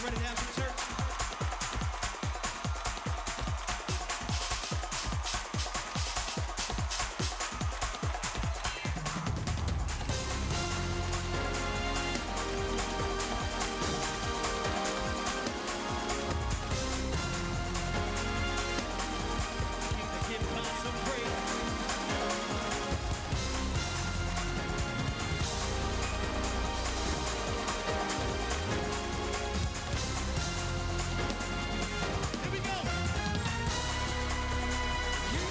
ready to have some church? Give God some praise. Here we go. You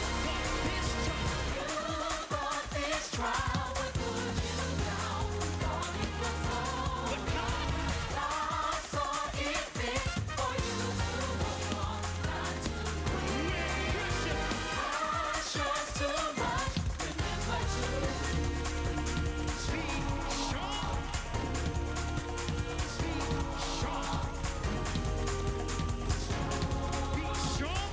thought this trial would put you down. Thought it was all. But God saw it fit for you to hold on, not to quit. Pressure's too much. Remember to be strong. Be strong. Be strong.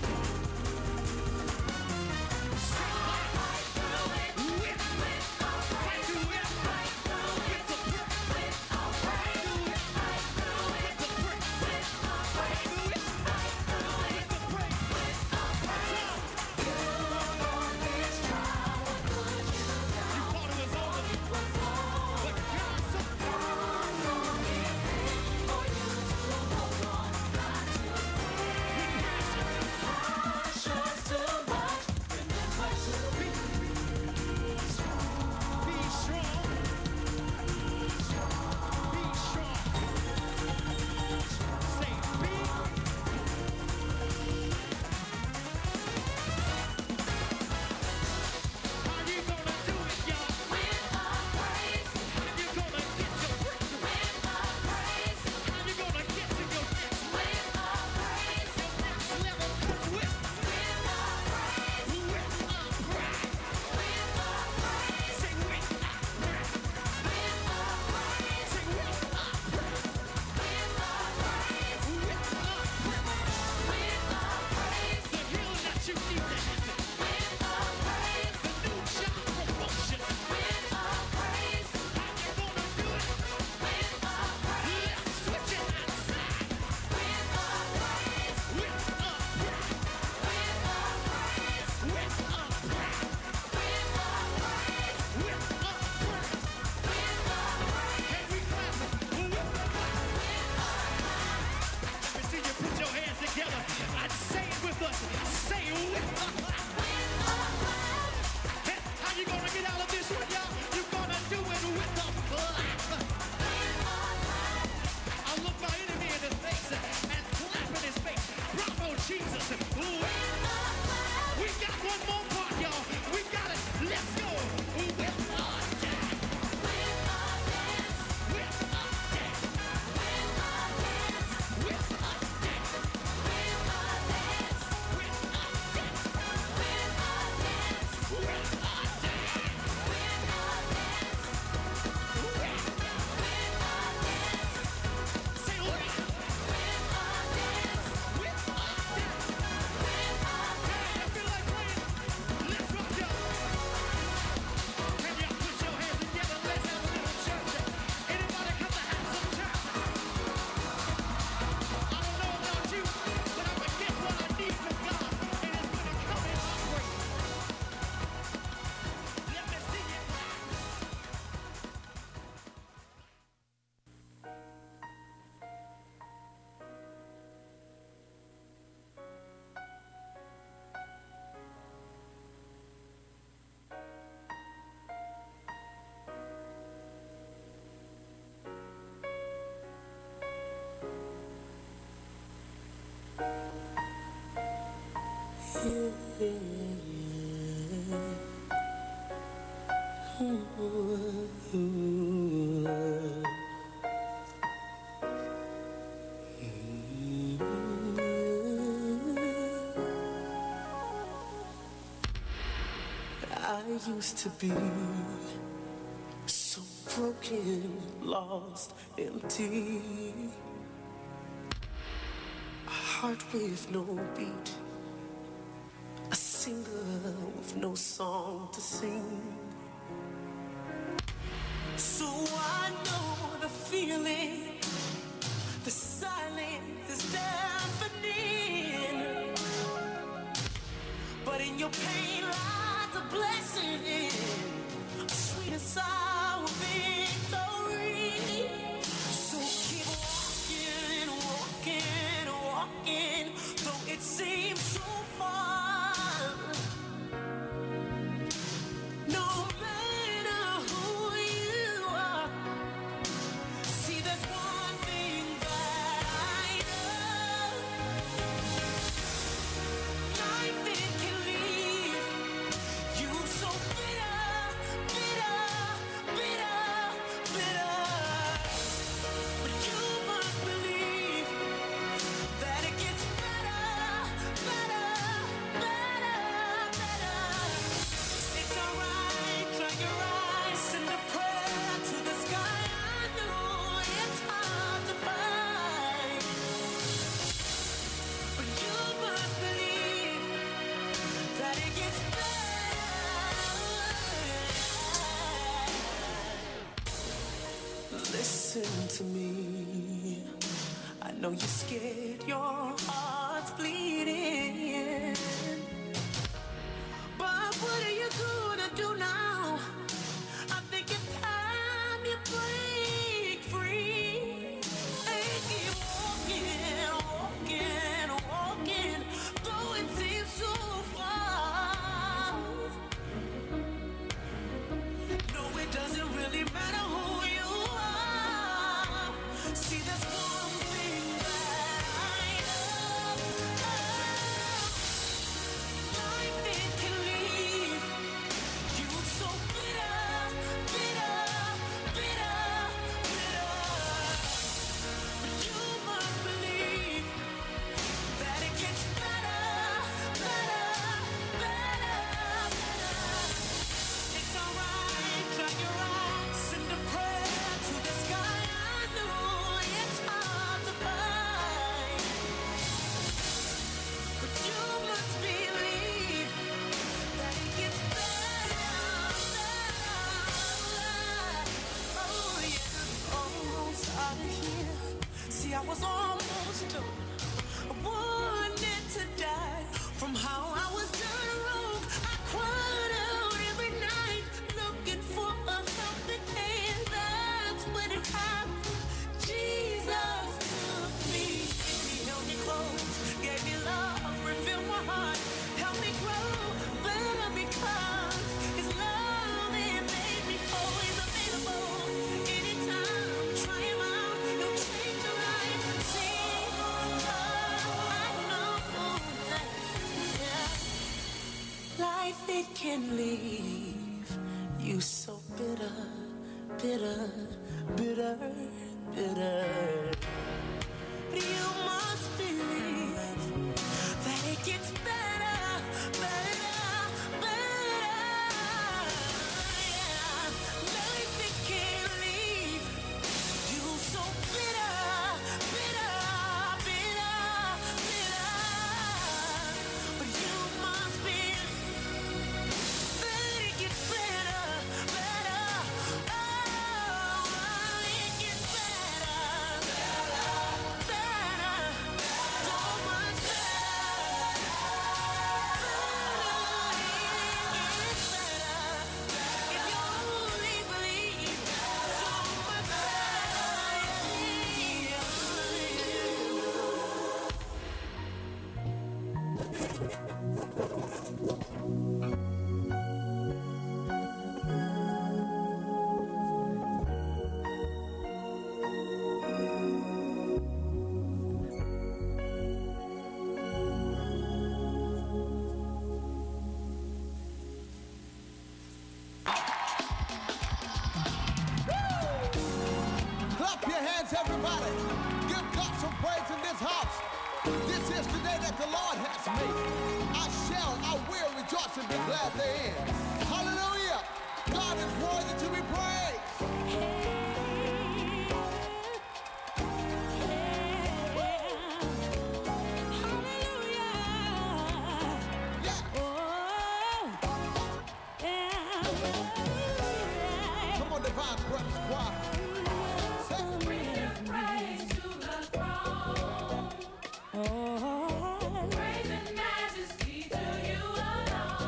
Fight through it. With our praise. Fight through it. With our praise. Fight through it. With our praise. Fight through it. With our praise. You thought this trial would put you down. You thought it was over. But God saw it fit for you to hold on, not to quit. Pressure's too much. Remember to be strong. Be strong. Be strong. Say be. How you gonna do it, y'all? With our praise. How you gonna get your breakthrough? With our praise. How you gonna get to your next? With our praise. Your next level comes with our praise. With our praise. With our praise. Say with our praise. With our praise. Say with our praise. With our praise. With our praise. With our praise. The healing that you need to happen. With our praise. The new job promotion. With our praise. How you gonna do it? With our praise. Let's switch it outside. With our praise. With our praise. With our praise. With our praise. With our praise. With our praise. With our praise. Can we clap it? With our praise. Let me see you put your hands together and say it with us. Say it with us. Hey, how you gonna get out of this one, y'all? You gonna do it with a clap. I look my enemy in the face and clap in his face. Bravo, Jesus. We got one more part, y'all. We got it. Let's go. With our dance. With our dance. With our dance. With our dance. With our dance. With our dance. With our dance. With our dance. With our dance. With our dance. With our dance. Say with our dance. With our dance. With our dance. I feel like praying. Let's rock, y'all. Can y'all put your hands together? Let's have a little church. Anybody come to have some church? I don't know about you, but I'm gonna get what I need from God, and it's gonna come in my praise. Let me see it. I used to be so broken, lost, empty. A heart with no beat, a singer with no song to sing. So I know the feeling, the silence your pain lies a blessing, a sweet and sour victory. So keep walking, walking, walking, though it seems so far. No matter who you are, see there's one thing that I know. Life it can leave you so bitter, bitter, bitter, bitter. But you must believe that it gets better, better, better, better. It's alright, dry your eyes, send a prayer to the sky. I know it's hard to find, but you must believe that it gets better. Listen to me. I know you're scared, your heart's bleeding. But what are you gonna do now? I think it's time you break free and keep walking, walking, walking, though it seems so far. No, it doesn't really matter who you are. See, there's one thing that I know. Life it can leave you so bitter, bitter, bitter, bitter. But you must believe that it gets better, better, better, better. It's alright, dry your eyes, send a prayer to the sky. I know it's hard to find, but you must believe that it gets better, better. Oh yeah, almost out of here. See, I was almost done. I wanted to die from how I was done wrong. I cried out every night looking for a helping hand. That's when it happened. Jesus took me. He held me close, gave me love, refilled my heart, helped me grow better because His love it made me whole. He's available anytime. Try Him out, He'll change your life. See, I know that, yeah. Life it can leave you so bitter, bitter, bitter, bitter. But you must believe that it gets better, better, better. Yeah. Life it can leave you so bitter, bitter, bitter, bitter. But you must believe that it gets better, better. Oh, it gets better, better, so much better, better. It gets better if you only believe. So much Clap your hands, everybody. Give God some praise in this house. This is the day that the Lord has made. I will rejoice and be glad therein. Hallelujah. God is worthy to be praised. Yeah. Come on, Divine Praise Choir. Praise to the throne. Praise and majesty to you alone.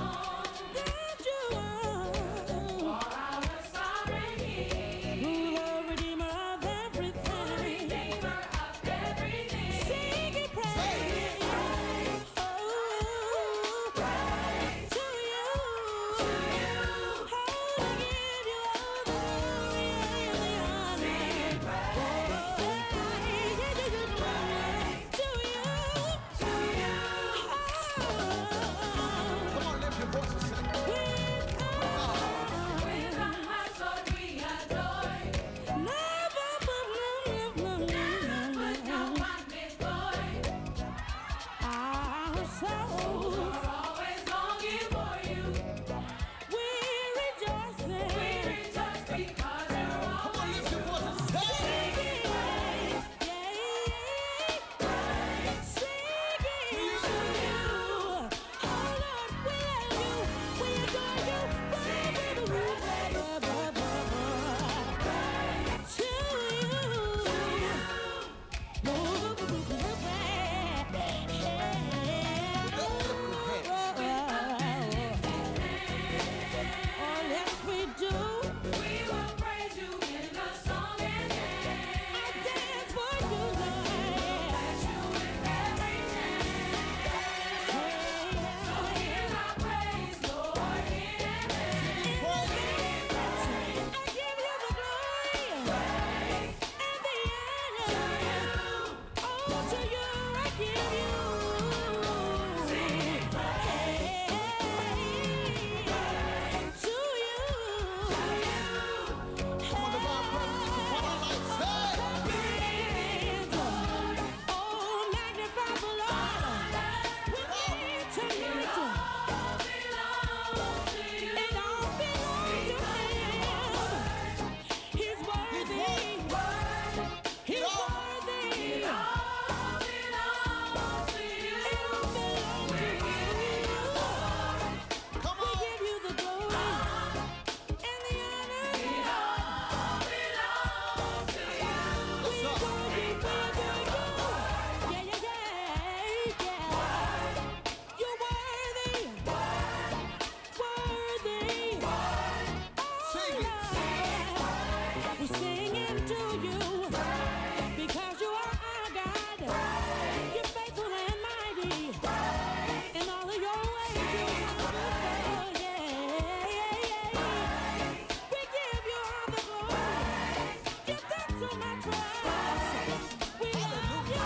singing to you because you are our God. You're faithful and mighty. In all of your ways, you're wonderful. Yeah. We give you all the glory. You've done so much for us. We love you.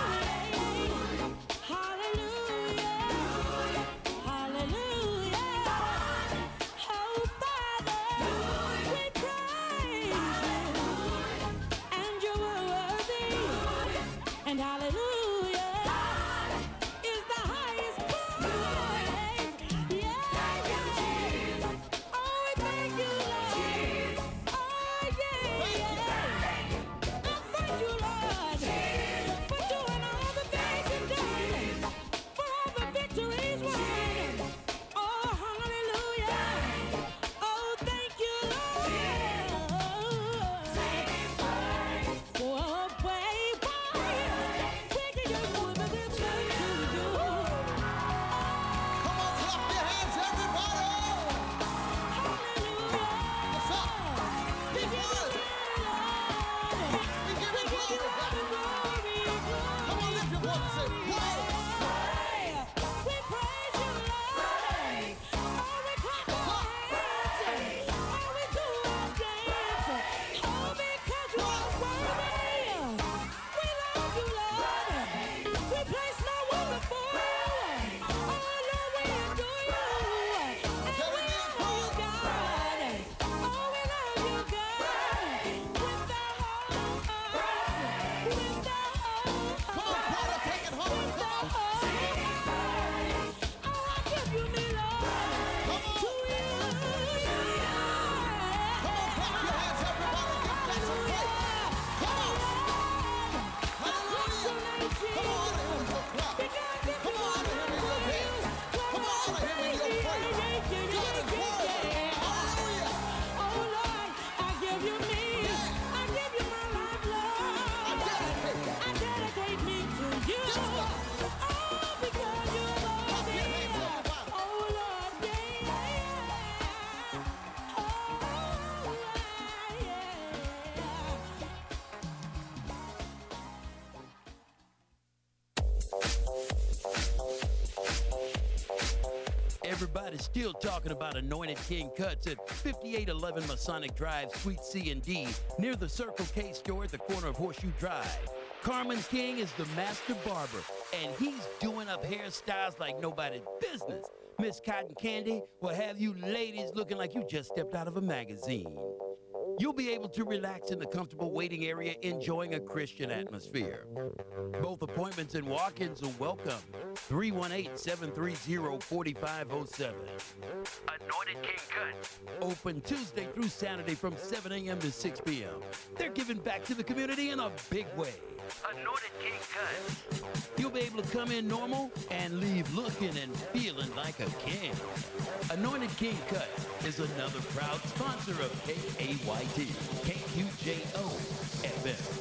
Hallelujah. Hallelujah. Oh, Father, we praise you. And you're worthy. And hallelujah is the highest praise. Yeah. Oh, we thank you, Lord. Oh, yeah. I thank you, Lord, for doing all the things you've done, for all the victories won. Oh, hallelujah. Oh, thank you, Lord, for a way by. We can just move it to you. Come on, clap your hands, everybody. Hallelujah. What's up? He's worthy. We give you glory, God. Come on, lift your voice and say, glory. We praise you, Lord. Oh, we clap our hands. Oh, we do our dance. Oh, because you are worthy. We love you, Lord. We place no one before you. Oh, Lord, we adore you. And we love you, God. Oh, we love you, God. With the whole earth. With the whole Come on, Paula, take it home. with the Come on. whole earth. Oh, I give you me, Lord. Come on. To you. Come on, clap your hands, everybody. Give God some praise. Come on. Hallelujah. Come on, out of here with your clap. Come on, out of here with your dance. Come on, out of here with your praise. God is worthy. Hallelujah. Oh Lord, I give you me. I give you my life, Lord. I dedicate it. I dedicate me to you. Yes, God. Oh, because you love Clap me. your hands, everybody. Oh Lord, yeah. Oh, yeah. Everybody's still talking about Anointed King Cuts at 5811 Masonic Drive, Suite C and D, near the Circle K store at the corner of Horseshoe Drive. Carmen King is the master barber, and he's doing up hairstyles like nobody's business. Miss Cotton Candy will have you ladies looking like you just stepped out of a magazine. You'll be able to relax in the comfortable waiting area, enjoying a Christian atmosphere. Both appointments and walk-ins are welcome. 318-730-4507. Anointed King Cuts. Open Tuesday through Saturday from 7 a.m. to 6 p.m. They're giving back to the community in a big way. Anointed King Cuts. You'll be able to come in normal and leave looking and feeling like a king. Anointed King Cuts is another proud sponsor of KAYT, KQJO FM.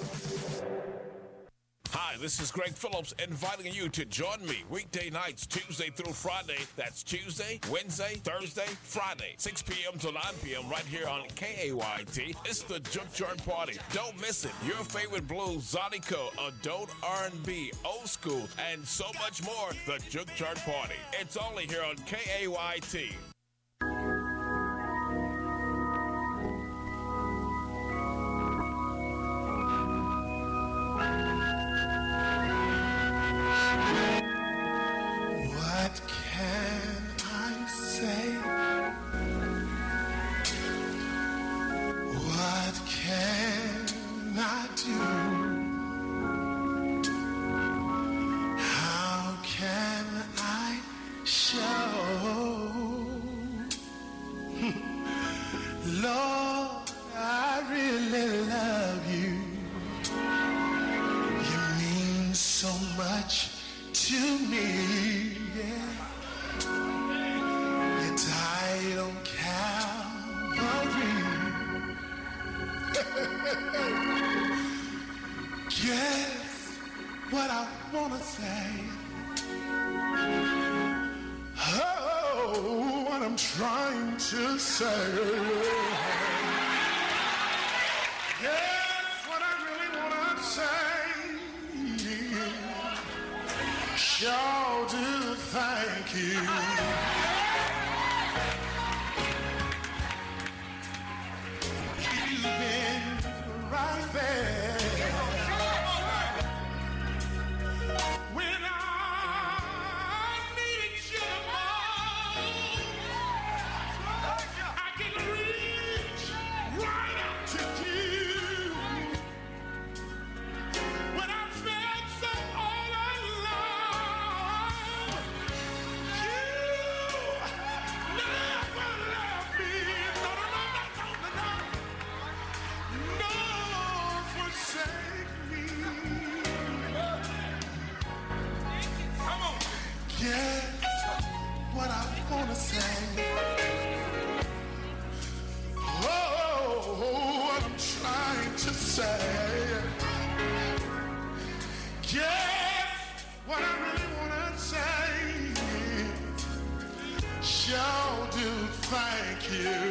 Hi, this is Greg Phillips inviting you to join me weekday nights, Tuesday through Friday. That's Tuesday, Wednesday, Thursday, Friday, 6 p.m. to 9 p.m. right here on KAYT. It's the Junkyard Party. Don't miss it. Your favorite blues, Zydeco, adult R&B, old school, and so much more. The Junkyard Party. It's only here on KAYT. What can I say? What can I do? How can I show? Lord, I really love you. You mean so much to me, yeah. You died on Calvary. Guess what I wanna say? Oh, what I'm trying to say. Yeah. sure do thank you. You've been right there when I needed you most. I can reach right out to you when I felt so all alone. You never left me. No, forsake me. Come on. Guess what I wanna say. Oh, what I'm trying to say. Guess what I really wanna say. Sure do thank you.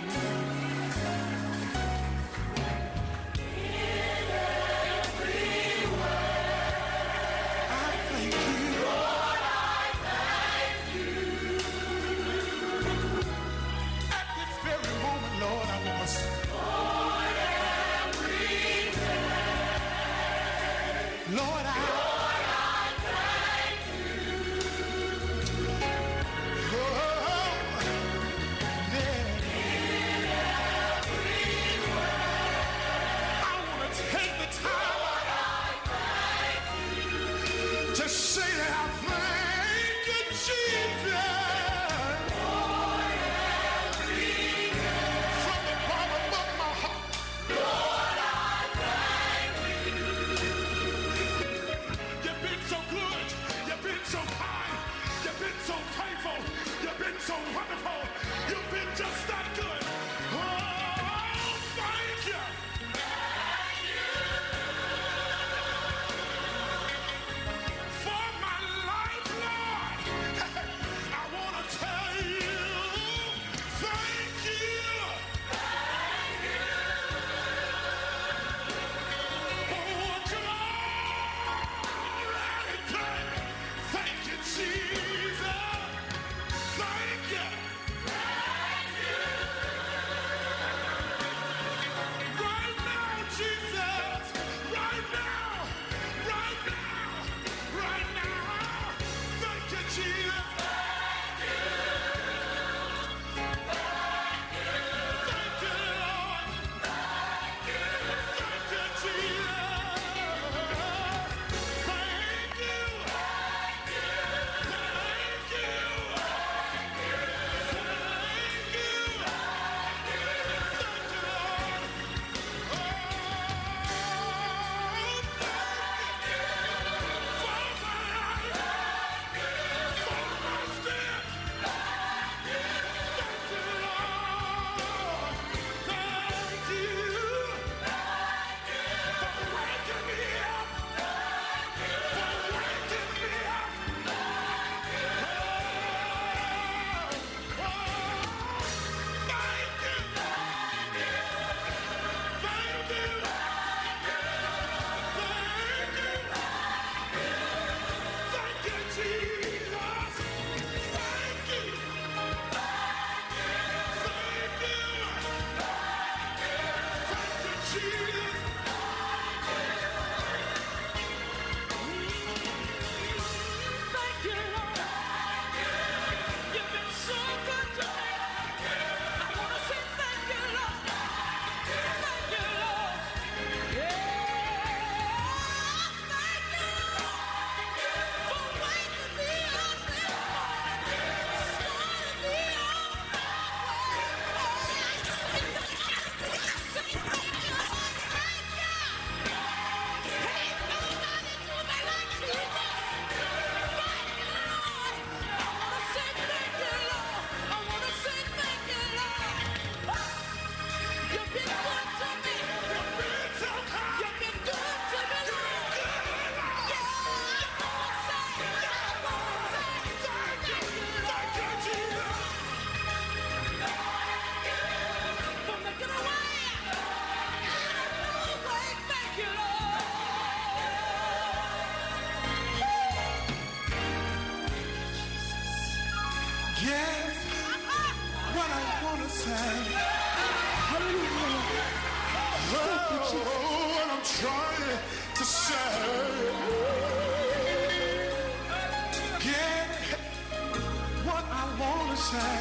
Lord, I thank you. Oh, yeah. I want to take the time to say that I thank you, Jesus. From the bottom of my heart. Lord, I thank you. what I'm trying to say. Get what I want to say.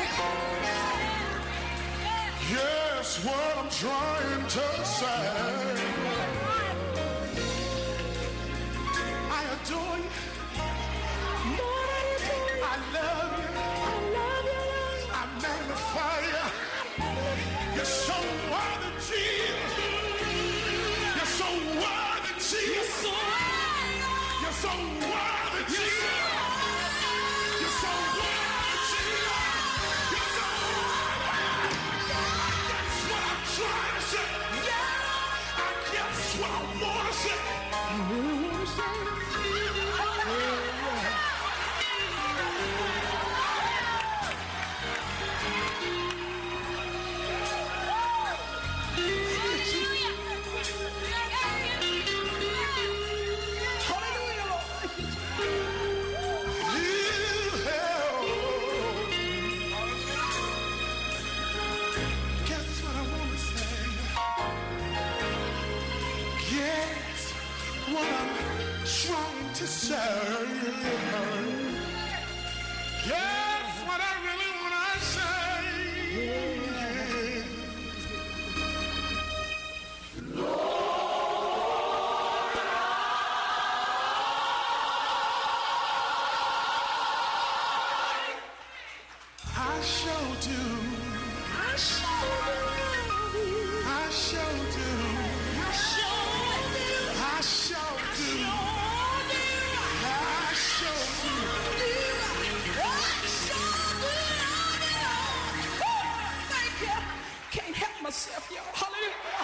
Yes, what I'm trying to say. I adore you. I love you. I magnify you. You're so worthy, Jesus. You're so worthy, Jesus. You're so worthy, Jesus. You're so worthy, Jesus. You're so worthy. That's what I'm trying to say. I guess what I want to say. You really want to say? Trying to say, yes, what I really want to say. Lord, I sure do. I sure do. I sure do. I sure do. I sure do. Can't help myself, y'all. Hallelujah.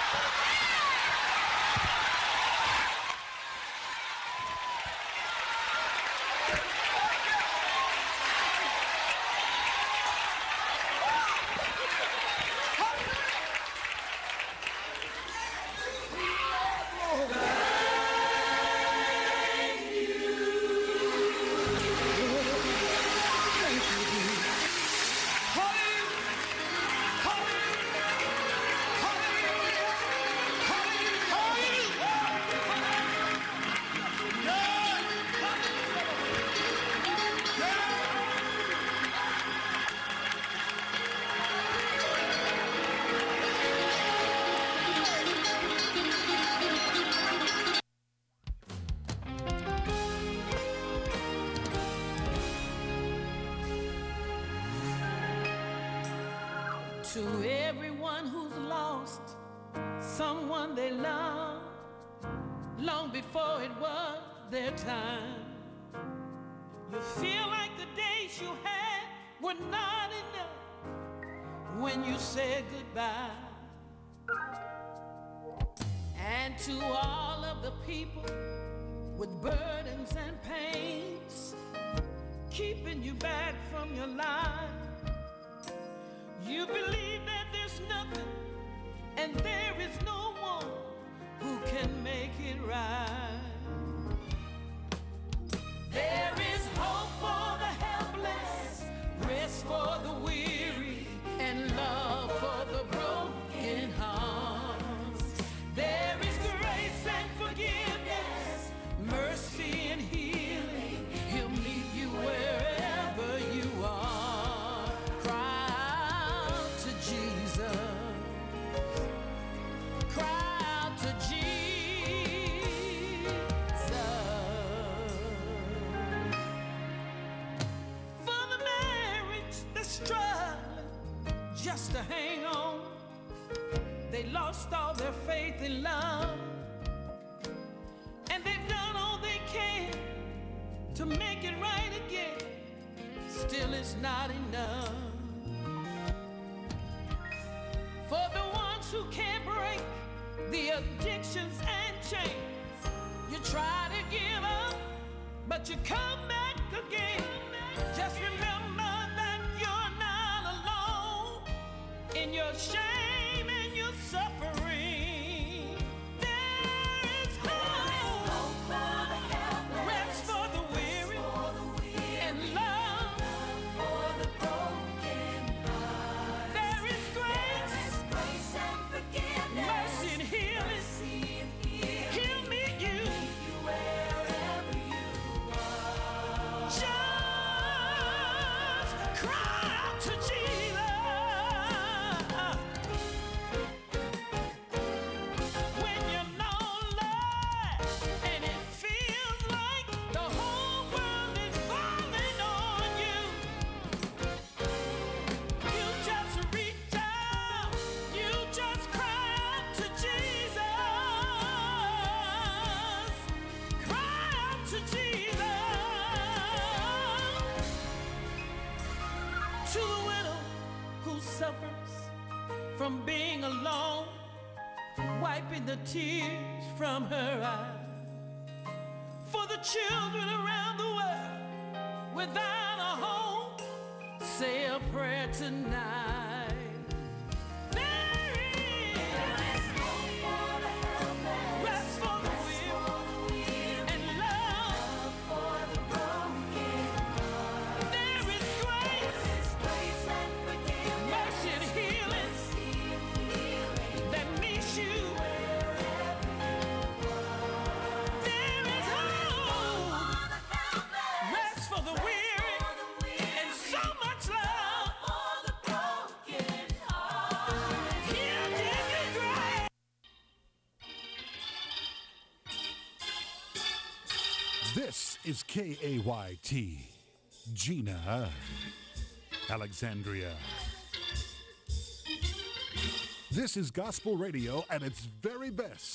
To everyone who's lost someone they loved long before it was their time, you feel like the days you had were not enough when you said goodbye. And to all of the people with burdens and pains keeping you back from your life, you believe that there's nothing and there is no one who can make it right. There is hope for the helpless, rest for the weary, and love for the broken hearts. There is grace and forgiveness, mercy and healing. He'll meet you wherever you are. Cry out to Jesus. Cry out to Jesus. For the marriage that's struggling just to hang on, they lost all their faith in love, and they've done all they can to make it right again. Still it's not enough. For the ones who can't break the addictions and chains, you try to give up, but you come back again. Just remember that you're not alone in your shame and your suffering. There is hope for the helpless, rest for the weary, and love for the broken heart. There is grace and forgiveness, mercy tears from her eyes. For the children around the world without a home, say a prayer tonight. This is KAYT, Gina, Alexandria. This is gospel radio at its very best.